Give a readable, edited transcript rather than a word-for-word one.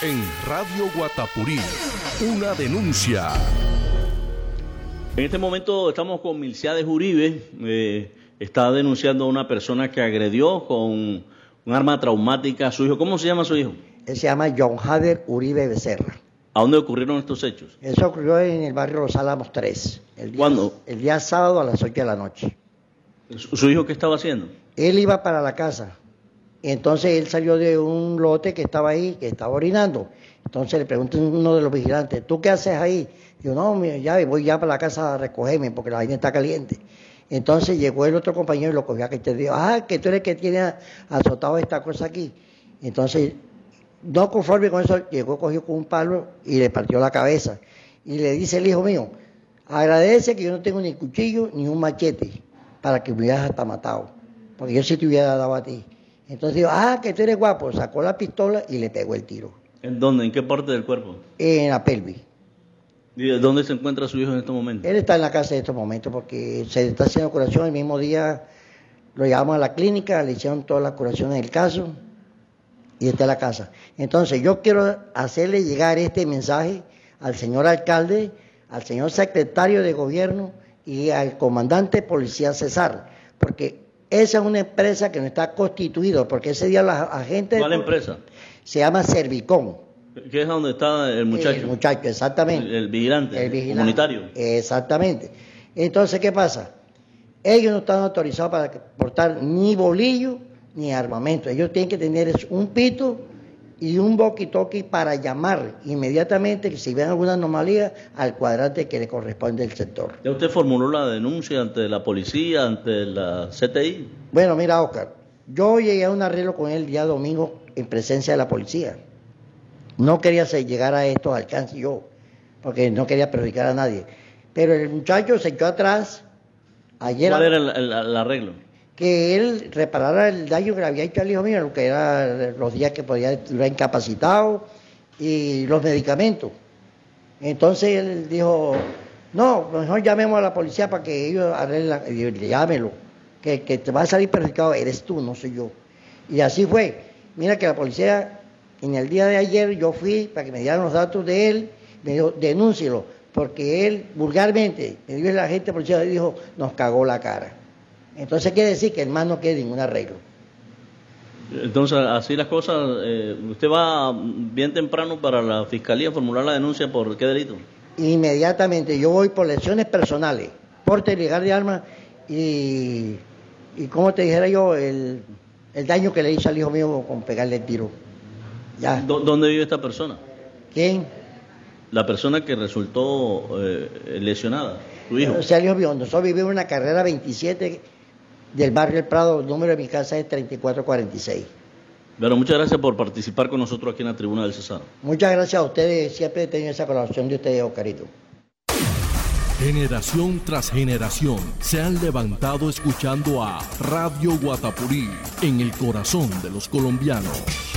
En Radio Guatapurí, una denuncia. En este momento estamos con Milciades Uribe. Está denunciando a una persona que agredió con un arma traumática a su hijo. ¿Cómo se llama su hijo? Él se llama John Jader Uribe Becerra. ¿A dónde ocurrieron estos hechos? Eso ocurrió en el barrio Los Álamos 3. ¿Cuándo? El día sábado a las 8 de la noche. ¿Su hijo qué estaba haciendo? Él iba para la casa. Entonces él salió de un lote que estaba ahí, que estaba orinando. Entonces le pregunta uno de los vigilantes, ¿tú qué haces ahí? Digo, no, mira, ya voy ya para la casa a recogerme porque la vaina está caliente. Entonces llegó el otro compañero y lo cogió que te dijo, que tú eres el que tiene azotado esta cosa aquí. Entonces, no conforme con eso, llegó, cogió con un palo y le partió la cabeza. Y le dice el hijo mío, agradece que yo no tengo ni cuchillo ni un machete para que me hubieras hasta matado, porque yo sí te hubiera dado a ti. Entonces dijo, que tú eres guapo, sacó la pistola y le pegó el tiro. ¿En dónde? ¿En qué parte del cuerpo? En la pelvis. ¿Y dónde se encuentra su hijo en estos momentos? Él está en la casa en estos momentos porque se está haciendo curación. El mismo día lo llevamos a la clínica, le hicieron todas las curaciones del caso y está en la casa. Entonces yo quiero hacerle llegar este mensaje al señor alcalde, al señor secretario de gobierno y al comandante policía César, porque esa es una empresa que no está constituida, porque ese día los agentes... ¿Cuál empresa? Se llama Servicom. ¿Qué es donde está el muchacho? El muchacho, exactamente. El vigilante, el comunitario. Exactamente. Entonces, ¿qué pasa? Ellos no están autorizados para portar ni bolillo ni armamento. Ellos tienen que tener un pito y un walkie-talkie para llamar inmediatamente, que si ven alguna anomalía, al cuadrante que le corresponde al sector. ¿Ya usted formuló la denuncia ante la policía, ante la CTI? Bueno, mira, Oscar, yo llegué a un arreglo con él el día domingo en presencia de la policía. No quería llegar a estos alcances yo, porque no quería perjudicar a nadie. Pero el muchacho se echó atrás ayer. ¿Cuál era el arreglo? Que él reparara el daño que le había hecho al hijo mío, lo que era los días que podía estar incapacitado y los medicamentos. Entonces él dijo, no, mejor llamemos a la policía para que ellos arreglen, llámelo, que te va a salir perjudicado, eres tú, no soy yo. Y así fue. Mira que la policía, en el día de ayer yo fui para que me dieran los datos de él, me dijo, denúncielo, porque él vulgarmente, me dio el agente de policía y dijo, nos cagó la cara. Entonces quiere decir que el más no quiere ningún arreglo. Entonces, así las cosas, ¿usted va bien temprano para la fiscalía a formular la denuncia por qué delito? Inmediatamente, yo voy por lesiones personales, porte ilegal de armas y como te dijera yo, el daño que le hizo al hijo mío con pegarle el tiro. Ya. ¿Dónde vive esta persona? ¿Quién? La persona que resultó lesionada, tu hijo. O sea, el hijo mío, nosotros vivimos en la carrera 27 del barrio El Prado, el número de mi casa es 3446. Pero muchas gracias por participar con nosotros aquí en la Tribuna del Cesar. Muchas gracias a ustedes, siempre he tenido esa colaboración de ustedes, Oscarito. Generación tras generación se han levantado escuchando a Radio Guatapurí en el corazón de los colombianos.